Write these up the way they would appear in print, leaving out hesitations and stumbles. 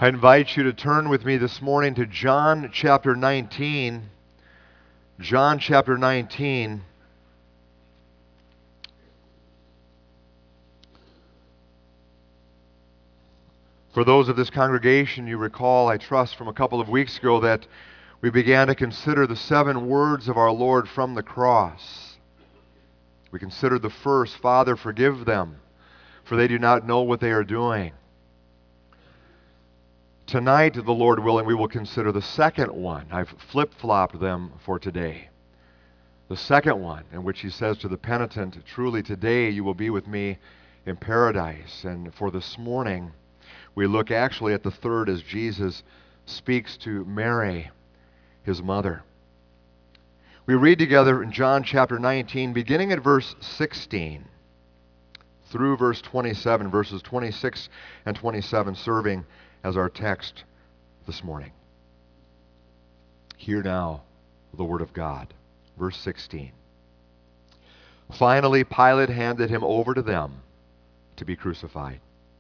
I invite you to turn with me this morning to John chapter 19. John chapter 19. For those of this congregation, you recall, I trust, from a couple of weeks ago that we began to consider the 7 words of our Lord from the cross. We considered the first, Father, forgive them, for they do not know what they are doing. Tonight, the Lord willing, we will consider the second one. I've flip-flopped them for today. The second one, in which he says to the penitent, truly today you will be with me in paradise. And for this morning, we look actually at the third as Jesus speaks to Mary, his mother. We read together in John chapter 19, beginning at verse 16 through verse 27, verses 26 and 27 serving as our text this morning. Hear now the word of God. Verse 16. Finally, Pilate handed him over to them to be crucified.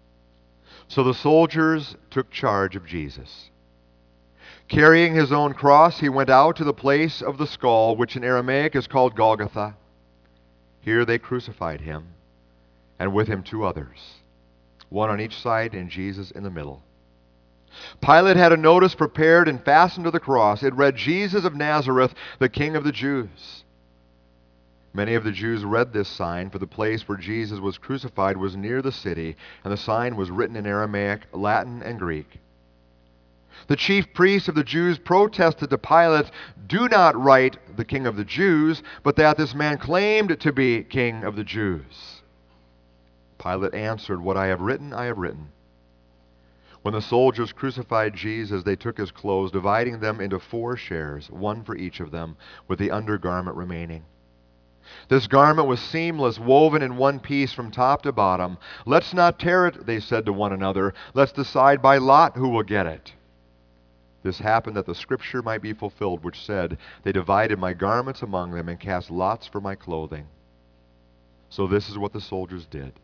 So the soldiers took charge of Jesus. Carrying his own cross, he went out to the place of the skull, which in Aramaic is called Golgotha. Here they crucified him, and with him 2 others, one on each side and Jesus in the middle. Pilate had a notice prepared and fastened to the cross. It read, Jesus of Nazareth, the King of the Jews. Many of the Jews read this sign, for the place where Jesus was crucified was near the city, and the sign was written in Aramaic, Latin, and Greek. The chief priests of the Jews protested to Pilate, do not write the King of the Jews, but that this man claimed to be King of the Jews. Pilate answered, what I have written, I have written. When the soldiers crucified Jesus, they took his clothes, dividing them into 4 shares, one for each of them, with the undergarment remaining. This garment was seamless, woven in one piece from top to bottom. Let's not tear it, they said to one another. Let's decide by lot who will get it. This happened that the scripture might be fulfilled, which said, they divided my garments among them and cast lots for my clothing. So this is what the soldiers did.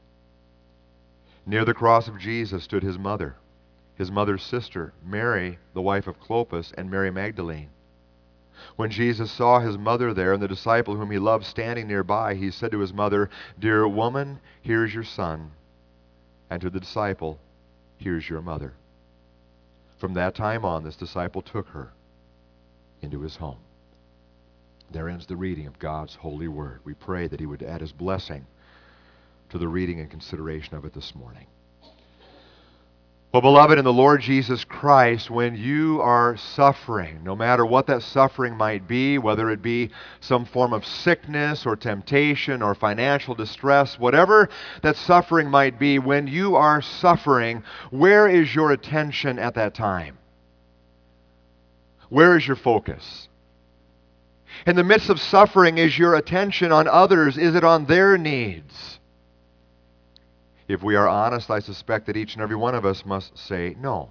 Near the cross of Jesus stood his mother's sister, Mary, the wife of Clopas, and Mary Magdalene. When Jesus saw his mother there and the disciple whom he loved standing nearby, he said to his mother, dear woman, here is your son. And to the disciple, here is your mother. From that time on, this disciple took her into his home. There ends the reading of God's holy word. We pray that he would add his blessing to the reading and consideration of it this morning. Well, beloved, in the Lord Jesus Christ, when you are suffering, no matter what that suffering might be, whether it be some form of sickness or temptation or financial distress, whatever that suffering might be, when you are suffering, where is your attention at that time? Where is your focus? In the midst of suffering, is your attention on others? Is it on their needs? If we are honest, I suspect that each and every one of us must say no.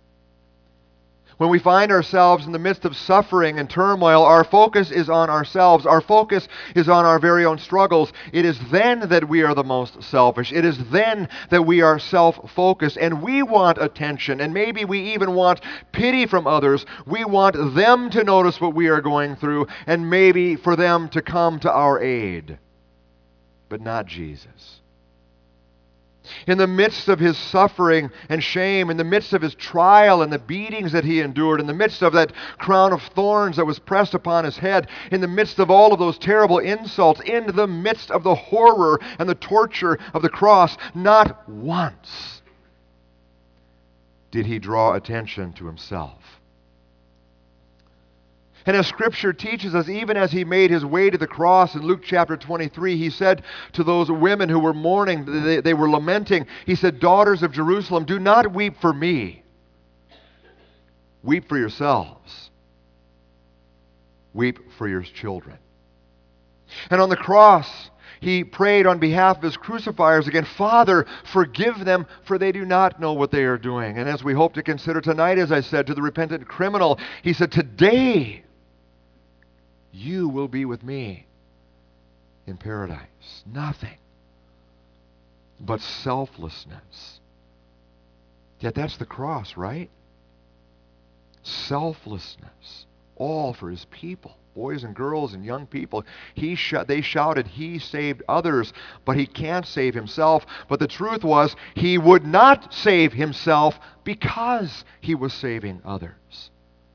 When we find ourselves in the midst of suffering and turmoil, our focus is on ourselves. Our focus is on our very own struggles. It is then that we are the most selfish. It is then that we are self-focused, and we want attention, and maybe we even want pity from others. We want them to notice what we are going through, and maybe for them to come to our aid, but not Jesus. In the midst of his suffering and shame, in the midst of his trial and the beatings that he endured, in the midst of that crown of thorns that was pressed upon his head, in the midst of all of those terrible insults, in the midst of the horror and the torture of the cross, not once did he draw attention to himself. And as Scripture teaches us, even as he made his way to the cross in Luke chapter 23, he said to those women who were mourning, they were lamenting, he said, daughters of Jerusalem, do not weep for me. Weep for yourselves. Weep for your children. And on the cross, he prayed on behalf of his crucifiers again, Father, forgive them, for they do not know what they are doing. And as we hope to consider tonight, as I said, to the repentant criminal, he said, today you will be with me in paradise. Nothing but selflessness Yet that's the cross, right? Selflessness, all for his people, boys and girls and young people. They shouted, he saved others, but he can't save himself. But the truth was, he would not save himself because he was saving others.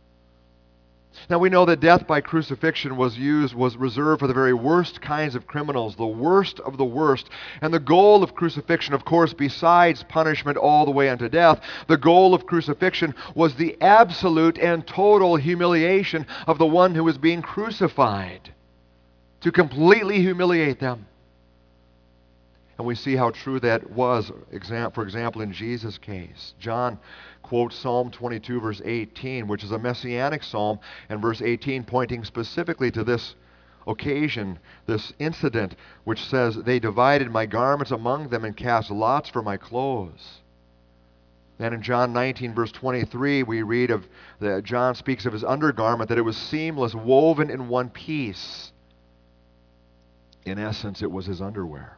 Now we know that death by crucifixion was reserved for the very worst kinds of criminals, the worst of the worst. And the goal of crucifixion, of course, besides punishment all the way unto death, the goal of crucifixion was the absolute and total humiliation of the one who was being crucified, to completely humiliate them. And we see how true that was, for example, in Jesus' case. John quotes Psalm 22, verse 18, which is a messianic psalm, and verse 18 pointing specifically to this occasion, this incident, which says, they divided my garments among them and cast lots for my clothes. Then in John 19, verse 23, we read that John speaks of his undergarment, that it was seamless, woven in one piece. In essence, it was his underwear.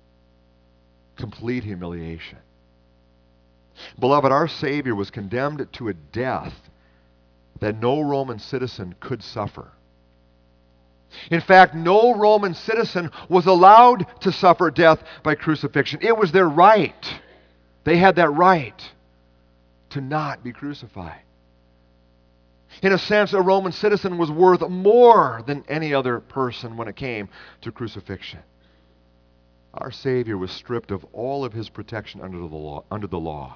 Complete humiliation. Beloved, our Savior was condemned to a death that no Roman citizen could suffer. In fact, no Roman citizen was allowed to suffer death by crucifixion. It was their right. They had that right to not be crucified. In a sense, a Roman citizen was worth more than any other person when it came to crucifixion. Our Savior was stripped of all of his protection under the law.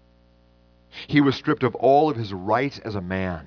He was stripped of all of his rights as a man.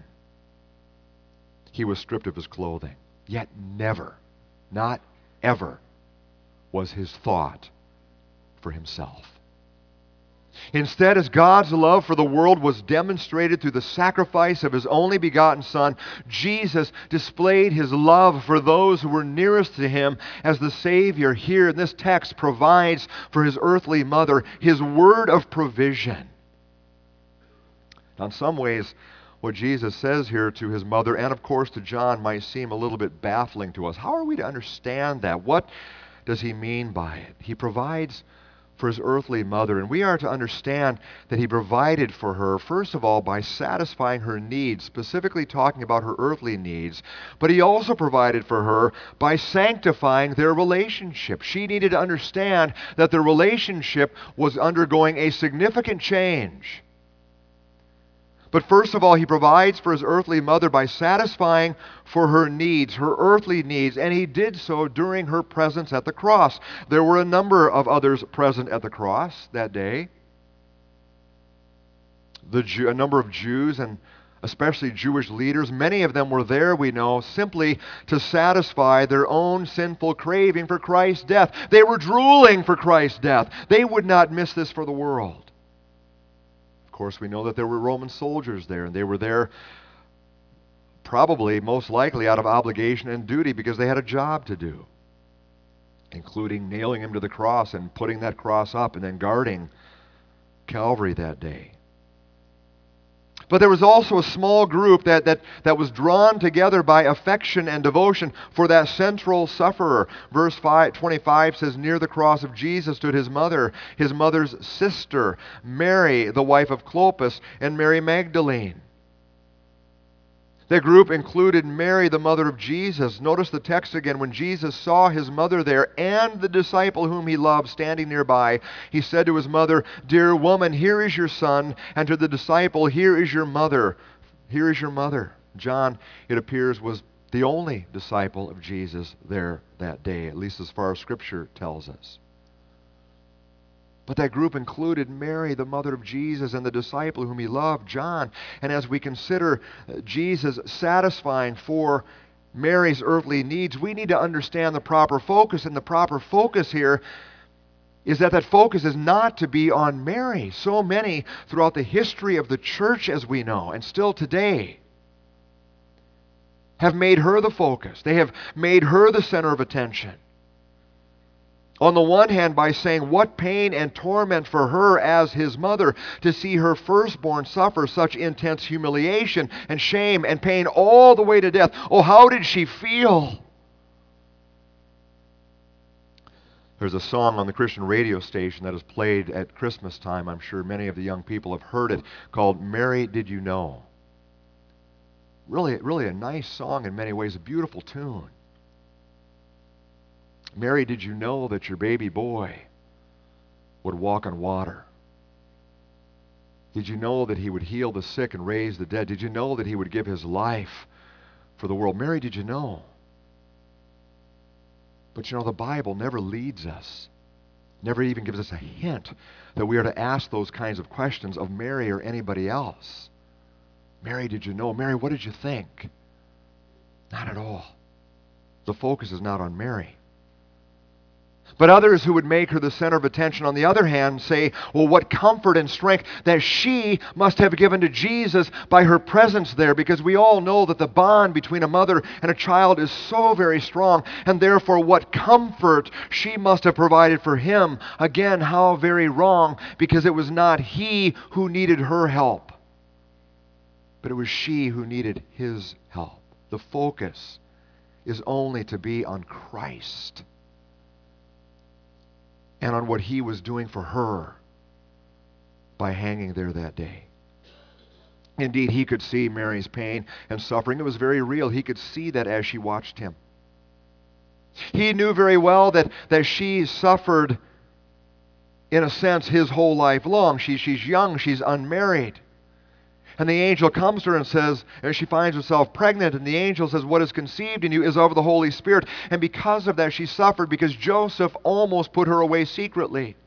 He was stripped of his clothing. Yet never, not ever, was his thought for himself. Instead, as God's love for the world was demonstrated through the sacrifice of his only begotten Son, Jesus displayed his love for those who were nearest to him as the Savior here in this text provides for his earthly mother his word of provision. Now, in some ways, what Jesus says here to his mother and, of course, to John might seem a little bit baffling to us. How are we to understand that? What does he mean by it? He provides for his earthly mother, and we are to understand that he provided for her, first of all, by satisfying her needs, specifically talking about her earthly needs, but he also provided for her by sanctifying their relationship. She needed to understand that their relationship was undergoing a significant change. But first of all, he provides for his earthly mother by satisfying for her needs, her earthly needs, and he did so during her presence at the cross. There were a number of others present at the cross that day. A number of Jews and especially Jewish leaders, many of them were there, we know, simply to satisfy their own sinful craving for Christ's death. They were drooling for Christ's death. They would not miss this for the world. Of course, we know that there were Roman soldiers there, and they were there probably, most likely, out of obligation and duty because they had a job to do, including nailing him to the cross and putting that cross up and then guarding Calvary that day. But there was also a small group that was drawn together by affection and devotion for that central sufferer. Verse 25 says, near the cross of Jesus stood his mother's sister, Mary, the wife of Clopas, and Mary Magdalene. The group included Mary, the mother of Jesus. Notice the text again. When Jesus saw his mother there and the disciple whom he loved standing nearby, he said to his mother, dear woman, here is your son. And to the disciple, here is your mother. Here is your mother. John, it appears, was the only disciple of Jesus there that day, at least as far as Scripture tells us. But that group included Mary, the mother of Jesus, and the disciple whom he loved, John. And as we consider Jesus satisfying for Mary's earthly needs, we need to understand the proper focus. And the proper focus here is that focus is not to be on Mary. So many throughout the history of the church, as we know, and still today, have made her the focus. They have made her the center of attention. On the one hand, by saying what pain and torment for her as his mother to see her firstborn suffer such intense humiliation and shame and pain all the way to death. Oh, how did she feel? There's a song on the Christian radio station that is played at Christmas time. I'm sure many of the young people have heard it, called Mary, Did You Know? Really a nice song in many ways, a beautiful tune. Mary, did you know that your baby boy would walk on water? Did you know that he would heal the sick and raise the dead? Did you know that he would give his life for the world? Mary, did you know? But you know, the Bible never leads us, never even gives us a hint that we are to ask those kinds of questions of Mary or anybody else. Mary, did you know? Mary, what did you think? Not at all. The focus is not on Mary. But others who would make her the center of attention, on the other hand, say, well, what comfort and strength that she must have given to Jesus by her presence there, because we all know that the bond between a mother and a child is so very strong, and therefore what comfort she must have provided for him. Again, how very wrong, because it was not he who needed her help, but it was she who needed his help. The focus is only to be on Christ and on what he was doing for her by hanging there that day. Indeed, he could see Mary's pain and suffering. It was very real. He could see that as she watched him. He knew very well that she suffered, in a sense, his whole life long. She's young, she's unmarried. And the angel comes to her and says, as she finds herself pregnant, and the angel says, what is conceived in you is of the Holy Spirit. And because of that, she suffered, because Joseph almost put her away secretly.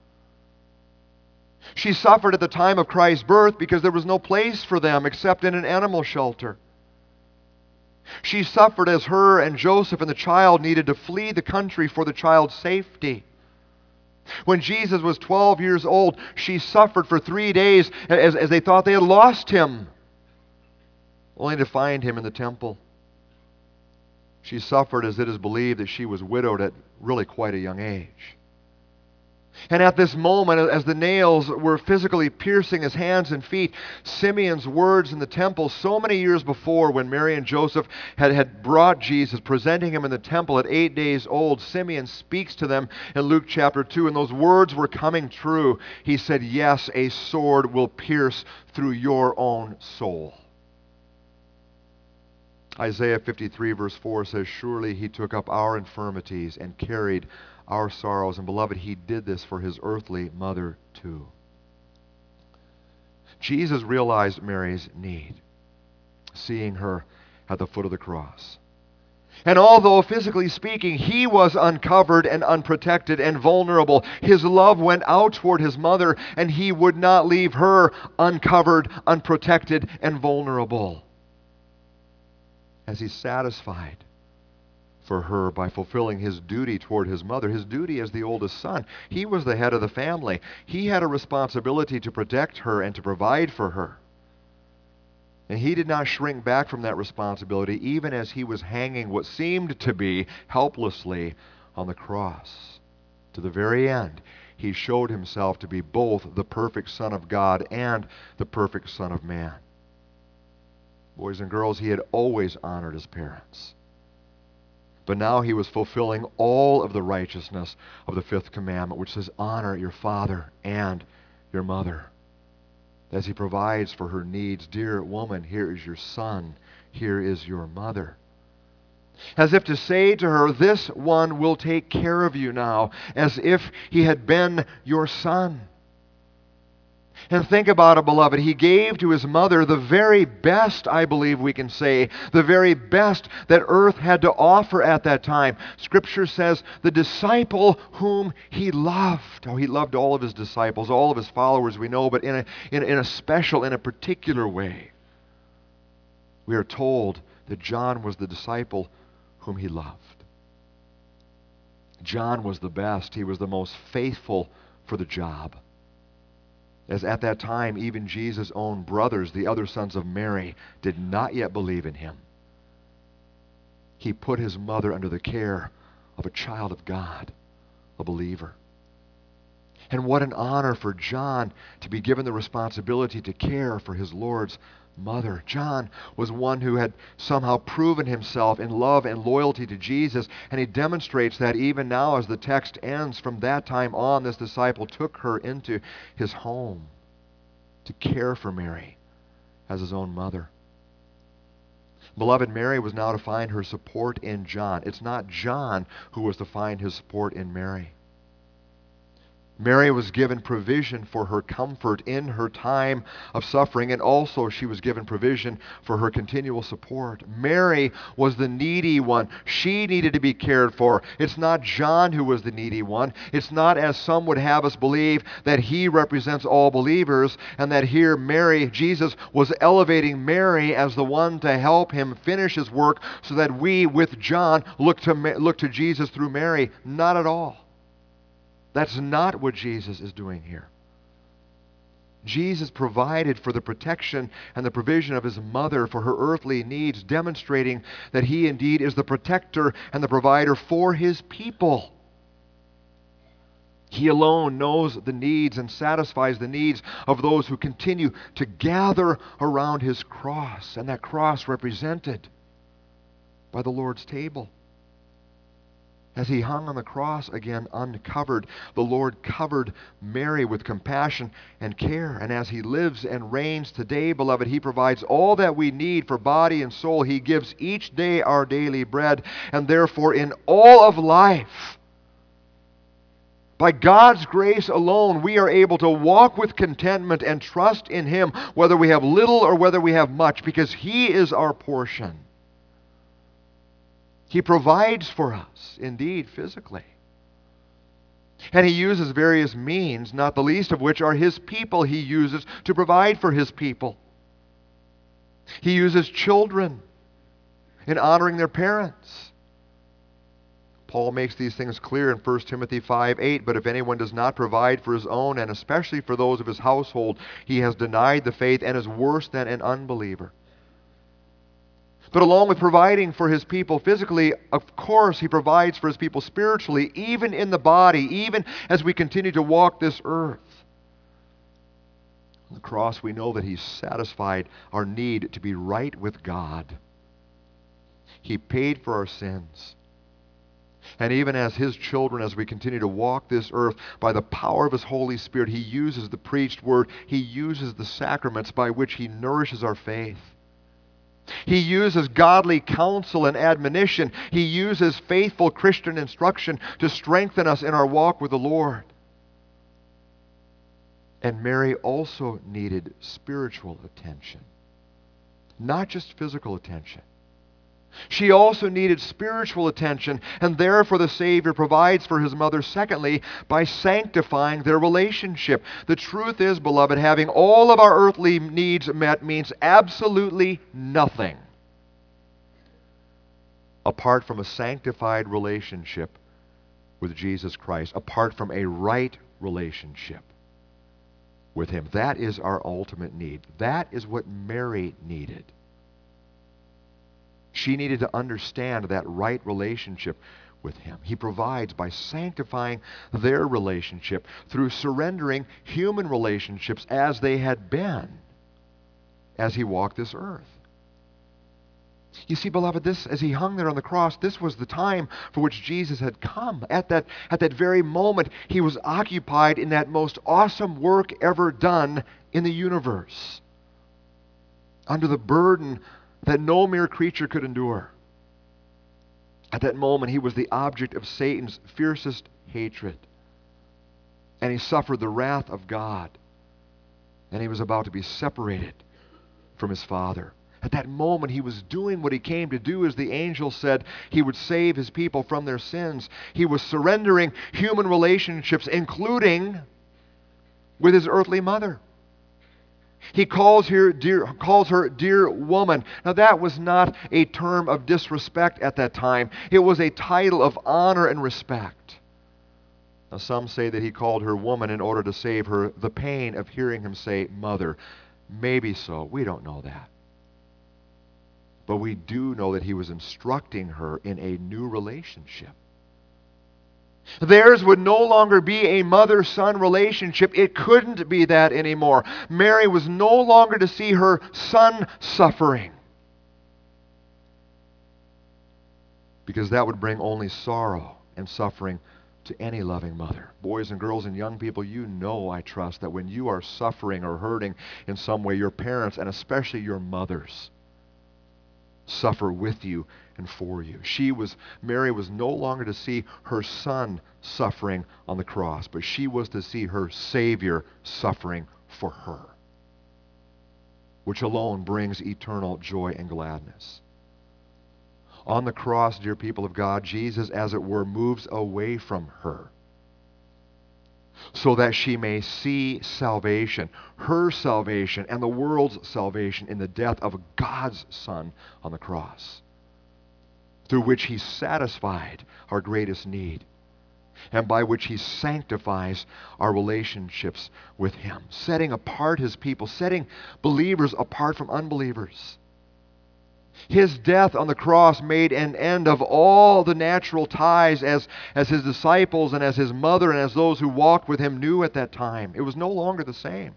She suffered at the time of Christ's birth because there was no place for them except in an animal shelter. She suffered as her and Joseph and the child needed to flee the country for the child's safety. When Jesus was 12 years old, she suffered for 3 days as they thought they had lost him, only to find him in the temple. She suffered as it is believed that she was widowed at really quite a young age. And at this moment, as the nails were physically piercing his hands and feet, Simeon's words in the temple so many years before, when Mary and Joseph had brought Jesus, presenting him in the temple at 8 days old, Simeon speaks to them in Luke chapter 2, and those words were coming true. He said, yes, a sword will pierce through your own soul. Isaiah 53 verse 4 says, surely he took up our infirmities and carried our sorrows. And beloved, he did this for his earthly mother too. Jesus realized Mary's need, seeing her at the foot of the cross. And although physically speaking, he was uncovered and unprotected and vulnerable, his love went out toward his mother, and he would not leave her uncovered, unprotected, and vulnerable, as he satisfied for her by fulfilling his duty toward his mother, his duty as the oldest son. He was the head of the family. He had a responsibility to protect her and to provide for her. And he did not shrink back from that responsibility, even as he was hanging what seemed to be helplessly on the cross. To the very end, he showed himself to be both the perfect Son of God and the perfect Son of man. Boys and girls, he had always honored his parents. But now he was fulfilling all of the righteousness of the fifth commandment, which says, honor your father and your mother. As he provides for her needs, dear woman, here is your son, here is your mother. As if to say to her, this one will take care of you now, as if he had been your son. And think about it, beloved. He gave to his mother the very best, I believe we can say, the very best that earth had to offer at that time. Scripture says, the disciple whom he loved. Oh, he loved all of his disciples, all of his followers, we know, but in a special, in a particular way. We are told that John was the disciple whom he loved. John was the best. He was the most faithful for the job. As at that time, even Jesus' own brothers, the other sons of Mary, did not yet believe in him. He put his mother under the care of a child of God, a believer. And what an honor for John to be given the responsibility to care for his Lord's mother. John was one who had somehow proven himself in love and loyalty to Jesus, and he demonstrates that even now as the text ends. From that time on, this disciple took her into his home to care for Mary as his own mother. Beloved, Mary was now to find her support in John. It's not John who was to find his support in Mary. Mary was given provision for her comfort in her time of suffering, and also she was given provision for her continual support. Mary was the needy one. She needed to be cared for. It's not John who was the needy one. It's not, as some would have us believe, that he represents all believers, and that here Jesus was elevating Mary as the one to help him finish his work so that we, with John, look to Jesus through Mary. Not at all. That's not what Jesus is doing here. Jesus provided for the protection and the provision of his mother for her earthly needs, demonstrating that he indeed is the protector and the provider for his people. He alone knows the needs and satisfies the needs of those who continue to gather around his cross, and that cross represented by the Lord's table. As he hung on the cross, again uncovered, the Lord covered Mary with compassion and care. And as he lives and reigns today, beloved, he provides all that we need for body and soul. He gives each day our daily bread. And therefore, in all of life, by God's grace alone, we are able to walk with contentment and trust in him, whether we have little or whether we have much, because he is our portion. He provides for us, indeed, physically. And he uses various means, not the least of which are his people he uses to provide for his people. He uses children in honoring their parents. Paul makes these things clear in 1 Timothy 5:8. But if anyone does not provide for his own, and especially for those of his household, he has denied the faith and is worse than an unbeliever. But along with providing for his people physically, of course, he provides for his people spiritually, even in the body, even as we continue to walk this earth. On the cross, we know that he satisfied our need to be right with God. He paid for our sins. And even as his children, as we continue to walk this earth, by the power of his Holy Spirit, he uses the preached word, he uses the sacraments by which he nourishes our faith. He uses godly counsel and admonition. He uses faithful Christian instruction to strengthen us in our walk with the Lord. And Mary also needed spiritual attention, not just physical attention. She also needed spiritual attention, and therefore the Savior provides for his mother, secondly, by sanctifying their relationship. The truth is, beloved, having all of our earthly needs met means absolutely nothing apart from a sanctified relationship with Jesus Christ, apart from a right relationship with him. That is our ultimate need. That is what Mary needed. She needed to understand that right relationship with him. He provides by sanctifying their relationship through surrendering human relationships as they had been as he walked this earth. You see, beloved, this, as he hung there on the cross, this was the time for which Jesus had come. At that very moment, he was occupied in that most awesome work ever done in the universe, under the burden that no mere creature could endure. At that moment, he was the object of Satan's fiercest hatred. And he suffered the wrath of God. And he was about to be separated from his Father. At that moment, he was doing what he came to do, as the angel said. He would save his people from their sins. He was surrendering human relationships, including with his earthly mother. He calls her dear woman. Now that was not a term of disrespect at that time. It was a title of honor and respect. Now some say that he called her woman in order to save her the pain of hearing him say mother. Maybe so. We don't know that. But we do know that he was instructing her in a new relationship. Theirs would no longer be a mother-son relationship. It couldn't be that anymore. Mary was no longer to see her son suffering, because that would bring only sorrow and suffering to any loving mother. Boys and girls and young people, you know, I trust, that when you are suffering or hurting in some way, your parents, and especially your mothers, suffer with you and for you. Mary was no longer to see her son suffering on the cross, but she was to see her Savior suffering for her, which alone brings eternal joy and gladness. On the cross, dear people of God, Jesus, as it were, moves away from her so that she may see salvation, her salvation and the world's salvation in the death of God's Son on the cross, through which he satisfied our greatest need and by which he sanctifies our relationships with him, setting apart his people, setting believers apart from unbelievers. His death on the cross made an end of all the natural ties as his disciples and as his mother and as those who walked with him knew at that time. It was no longer the same.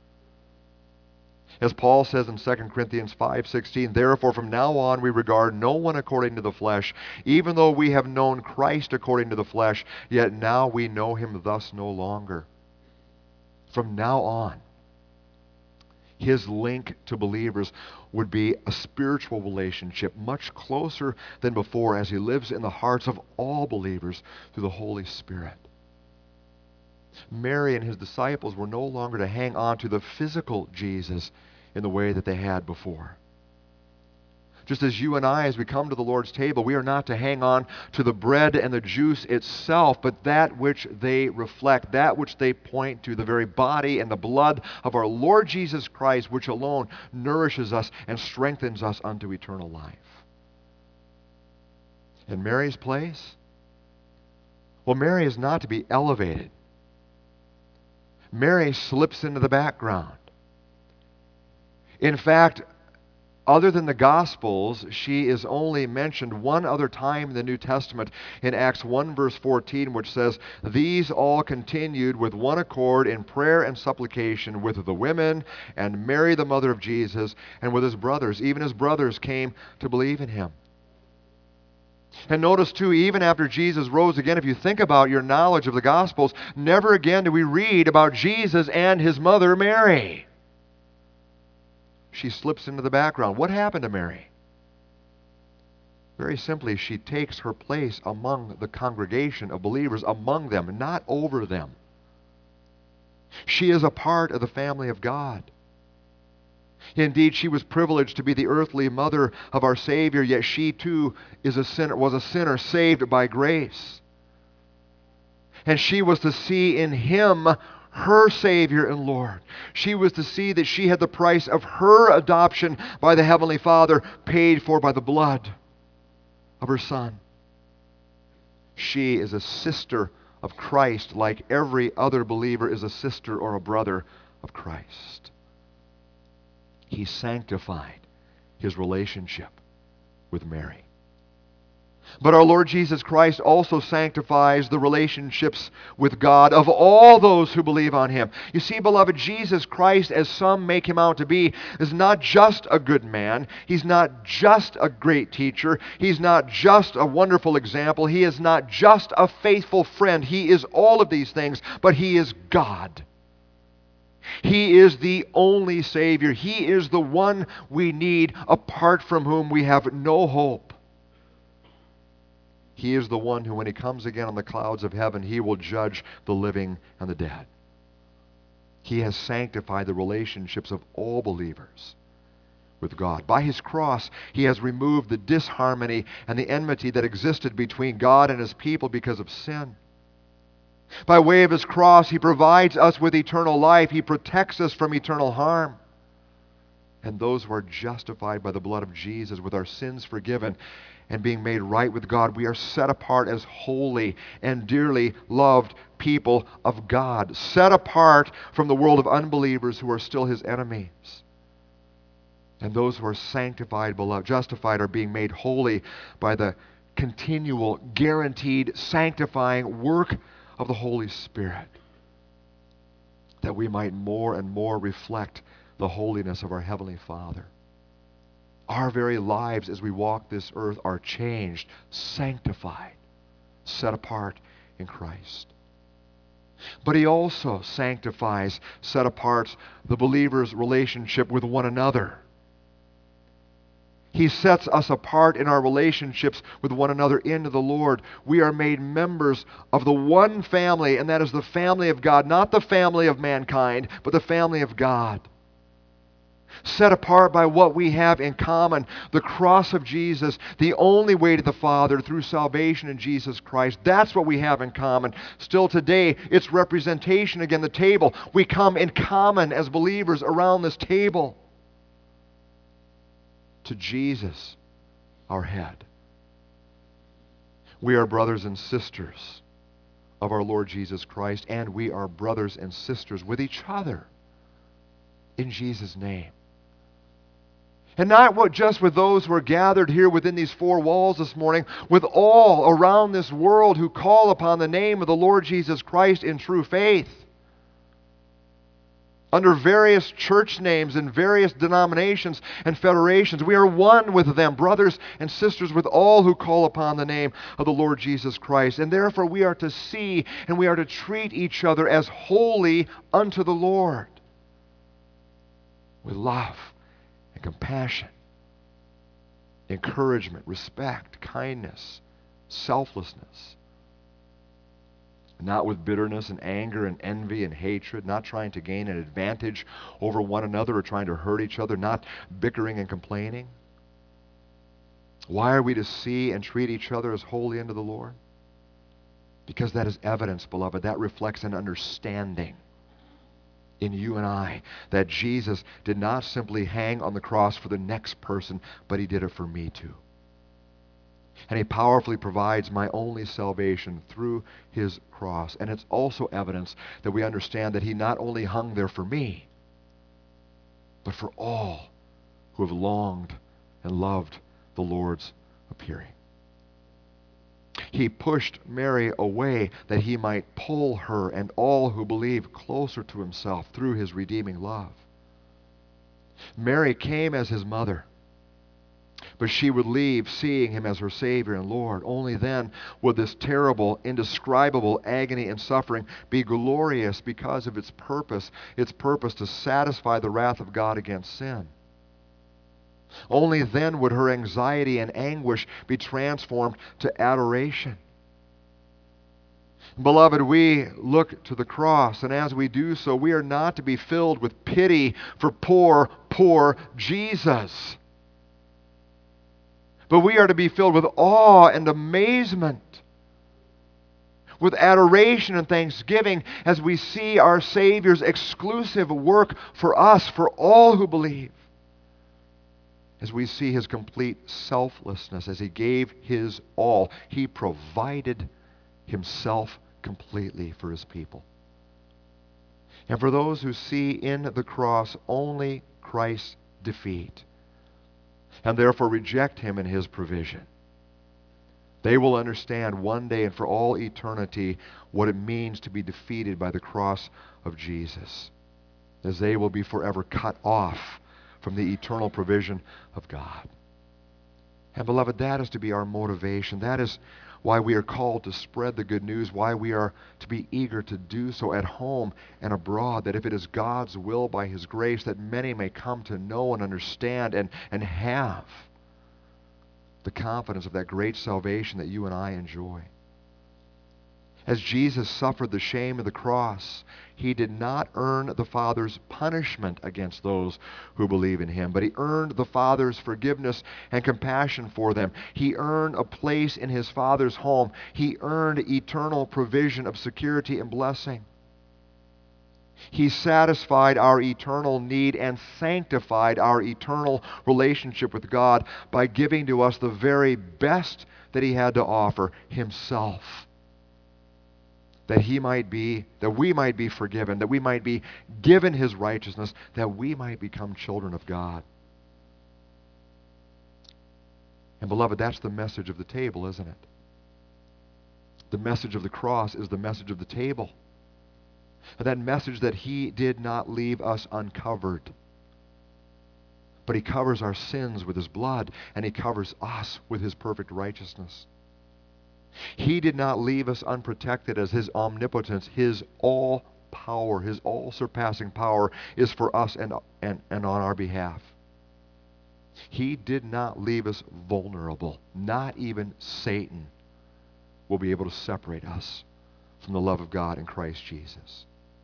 As Paul says in 2 Corinthians 5:16, therefore from now on we regard no one according to the flesh, even though we have known Christ according to the flesh, yet now we know him thus no longer. From now on, his link to believers would be a spiritual relationship much closer than before as he lives in the hearts of all believers through the Holy Spirit. Mary and his disciples were no longer to hang on to the physical Jesus in the way that they had before. Just as you and I, as we come to the Lord's table, we are not to hang on to the bread and the juice itself, but that which they reflect, that which they point to, the very body and the blood of our Lord Jesus Christ, which alone nourishes us and strengthens us unto eternal life. In Mary's place? Well, Mary is not to be elevated. Mary slips into the background. In fact, other than the Gospels, she is only mentioned one other time in the New Testament in Acts 1 verse 14, which says, these all continued with one accord in prayer and supplication with the women and Mary the mother of Jesus and with his brothers. Even his brothers came to believe in him. And notice too, even after Jesus rose again, if you think about your knowledge of the Gospels, never again do we read about Jesus and his mother Mary. She slips into the background. What happened to Mary? Very simply, she takes her place among the congregation of believers, among them, not over them. She is a part of the family of God. Indeed, she was privileged to be the earthly mother of our Savior, yet she too was a sinner saved by grace. And she was to see in him her Savior and Lord. She was to see that she had the price of her adoption by the Heavenly Father paid for by the blood of her Son. She is a sister of Christ, like every other believer is a sister or a brother of Christ. He sanctified his relationship with Mary. But our Lord Jesus Christ also sanctifies the relationships with God of all those who believe on him. You see, beloved, Jesus Christ, as some make him out to be, is not just a good man. He's not just a great teacher. He's not just a wonderful example. He is not just a faithful friend. He is all of these things, but he is God. He is the only Savior. He is the one we need, apart from whom we have no hope. He is the one who, when he comes again on the clouds of heaven, he will judge the living and the dead. He has sanctified the relationships of all believers with God. By his cross, he has removed the disharmony and the enmity that existed between God and his people because of sin. By way of his cross, he provides us with eternal life. He protects us from eternal harm. And those who are justified by the blood of Jesus, with our sins forgiven and being made right with God, we are set apart as holy and dearly loved people of God, set apart from the world of unbelievers who are still his enemies. And those who are sanctified, beloved, justified, are being made holy by the continual, guaranteed, sanctifying work of the Holy Spirit, that we might more and more reflect the holiness of our Heavenly Father. Our very lives as we walk this earth are changed, sanctified, set apart in Christ. But he also sanctifies, set apart the believer's relationship with one another. He sets us apart in our relationships with one another in the Lord. We are made members of the one family, and that is the family of God, not the family of mankind, but the family of God. Set apart by what we have in common, the cross of Jesus, the only way to the Father through salvation in Jesus Christ. That's what we have in common. Still today, it's representation again, the table. We come in common as believers around this table to Jesus, our head. We are brothers and sisters of our Lord Jesus Christ, and we are brothers and sisters with each other in Jesus' name. And not just with those who are gathered here within these four walls this morning, with all around this world who call upon the name of the Lord Jesus Christ in true faith. Under various church names and various denominations and federations, we are one with them, brothers and sisters with all who call upon the name of the Lord Jesus Christ. And therefore we are to see and we are to treat each other as holy unto the Lord, with love and compassion, encouragement, respect, kindness, selflessness. Not with bitterness and anger and envy and hatred, not trying to gain an advantage over one another or trying to hurt each other, not bickering and complaining. Why are we to see and treat each other as holy unto the Lord? Because that is evidence, beloved. That reflects an understanding in you and I that Jesus did not simply hang on the cross for the next person, but he did it for me too. And he powerfully provides my only salvation through his cross. And it's also evidence that we understand that he not only hung there for me, but for all who have longed and loved the Lord's appearing. He pushed Mary away that he might pull her and all who believe closer to himself through his redeeming love. Mary came as his mother, but she would leave seeing him as her Savior and Lord. Only then would this terrible, indescribable agony and suffering be glorious because of its purpose to satisfy the wrath of God against sin. Only then would her anxiety and anguish be transformed to adoration. Beloved, we look to the cross, and as we do so, we are not to be filled with pity for poor Jesus. But we are to be filled with awe and amazement, with adoration and thanksgiving as we see our Savior's exclusive work for us, for all who believe. As we see his complete selflessness, as he gave his all, he provided himself completely for his people. And for those who see in the cross only Christ's defeat, and therefore reject him and his provision, they will understand one day and for all eternity what it means to be defeated by the cross of Jesus, as they will be forever cut off from the eternal provision of God. And beloved, that is to be our motivation. That is why we are called to spread the good news, why we are to be eager to do so at home and abroad, that if it is God's will by his grace, that many may come to know and understand and have the confidence of that great salvation that you and I enjoy. As Jesus suffered the shame of the cross, he did not earn the Father's punishment against those who believe in him, but he earned the Father's forgiveness and compassion for them. He earned a place in his Father's home. He earned eternal provision of security and blessing. He satisfied our eternal need and sanctified our eternal relationship with God by giving to us the very best that he had to offer, himself. That we might be forgiven, that we might be given his righteousness, that we might become children of God. And beloved, that's the message of the table, isn't it? The message of the cross is the message of the table. And that message that he did not leave us uncovered, but he covers our sins with his blood, and he covers us with his perfect righteousness. He did not leave us unprotected, as his omnipotence, his all power, his all surpassing power is for us and on our behalf. He did not leave us vulnerable. Not even Satan will be able to separate us from the love of God in Christ Jesus.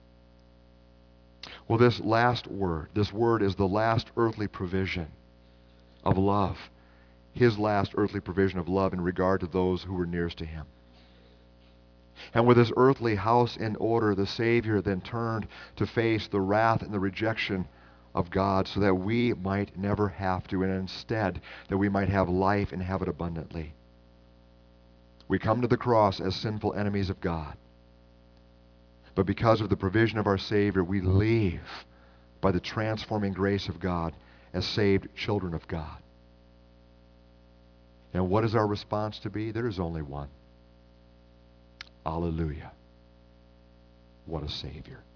Well, this word is the last earthly provision of love. His last earthly provision of love in regard to those who were nearest to him. And with his earthly house in order, the Savior then turned to face the wrath and the rejection of God so that we might never have to, and instead that we might have life and have it abundantly. We come to the cross as sinful enemies of God. But because of the provision of our Savior, we leave by the transforming grace of God as saved children of God. And what is our response to be? There is only one. Alleluia. What a Savior.